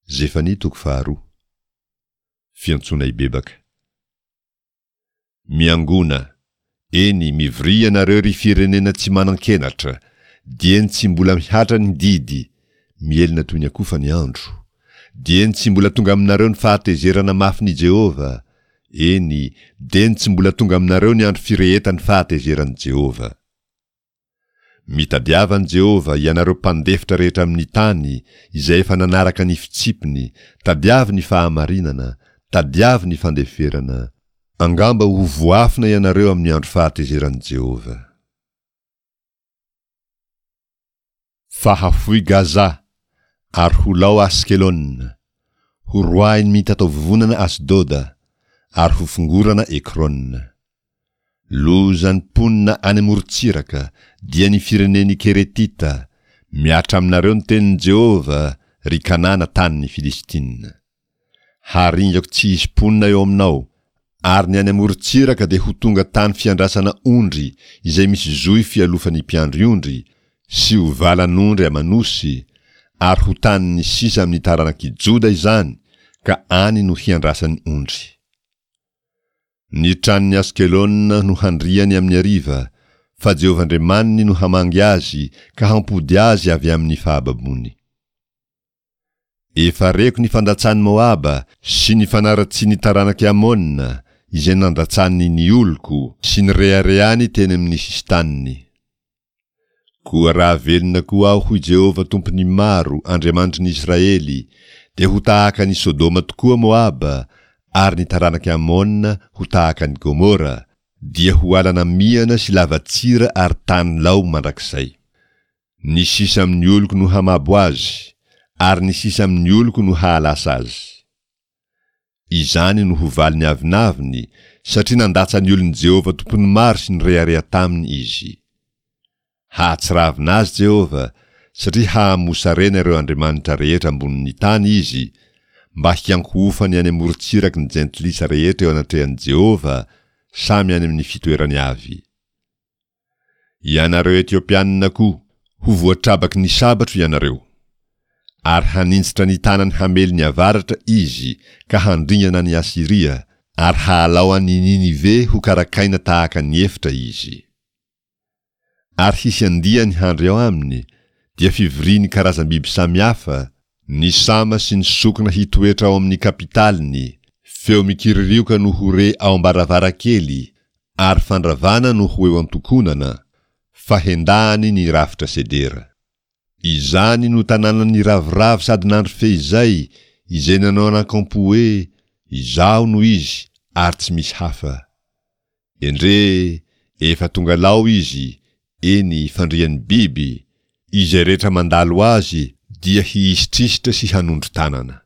Zefania 2 Fiantsona ibebaka. Miangona, eny mivry ianareo ry firenena tsy manan-kenatra, dieny tsy mbola mihatra ny didy, mielina toy ny akofa ny andro, dieny tsy mbola tonga aminareo ny fahatezerana mafy ny Jehova, eny dieny tsy mbola tonga aminareo ny andro firehetan'ny fahatezeran'i Jehova. Mitadiavan'i Jehova ianareo mpandefitra rehetra amin'ny tany, izay efa nanaraka ny fitsipiny, tadiavy ny fahamarinana, tadiavy ny fandeferana, angamba ho voafina ianareo amin'ny andro fahatezeran'i Jehova. Fahafoy Gaza, ary ho lao Askelona, ho roainy mitatao vovonana Asdoda, ary ho fongorana Ekrona. Lozany ponina any amorontsiraka, dia ny fireneny Keretita, miatra aminareo ny tenin'i Jehova, ry Kanana tanin'ny Filistina. Haringako tsy hisy ponina eo aminao, ary ny any amorontsiraka dia ho tonga tany fiandrasana ondry, izay misy zoy fialofan'ny mpiandry ondry, sy ho valan'ondry amanosy, ary ho tanin'ny sisa amin'ny taranaki Joda izany, ka any no hiandrasan'ny ondry. Ny tranon'ny Askelona no handriany amin'ny ariva, fa Jehovahandriamaniny no hamangy azy, ka hampody azy avy amin'ny fahababony. Efa reko ny fandatsan'i Moaba, sy ny fanaratsy ny taranaky Amona, izay nandatsany ny oloko, sy ny rehareany teny amin'ny sistaniny. Koa raha velona koa aho hoy Jehova tompony maro, Andriamanitry ny Israely, dia ho tahaka ny Sodoma tokoa Moaba, ary ny taranaky Amona ho tahaka ny Gomora, dia ho alana miana sy lavatsira ary tany lao mandrakizay. Ny sisa amin'ny oloko no hamabo azy, ary ny sisa amin'ny oloko no hahalasa azy. Izany no ho valiny avinaviny, satria nandatsa ny olon'i Jehova tompony maro sy ny rehareha taminy izy. Hahatsiravina azy Jehova, satria hahamosarena ireo andriamanitra rehetra ambonin'ny tany izy, mba hiankofany any amorontsiraka ny jentilisa rehetra eo anatrehan'i Jehova, samy any amin'ny fitoerany avy. Ianareo Etiopianina koa, ho voatrabaky ny sabatro ianareo, ary hanintsitra ny tanany hamely ny avaratra izy, ka handringana ny Asiria, ary hahalao any Ninive ho karakaina tahaka ny efitra izy. Ary hisy andiany handry ao aminy, dia fivoriany karazam-biby samihafa, ny sama sy ny sokona hitoetra ao amin'ny kapitaliny, feo mikiririoka no hore ao ambaravarakely, ary fandravana no ho eo antokonana, fahendahany ny rafitra sedera. Izany no tanànany ravoravo sady nandro fehizay, izay nanao anakampo hoe, izao no izy, ary tsy misy hafa. Endre, efa tonga lao izy, eny fandrian'ny biby, izay rehetra mandalo azy, dia hiistrisitra sy hanondro tanana.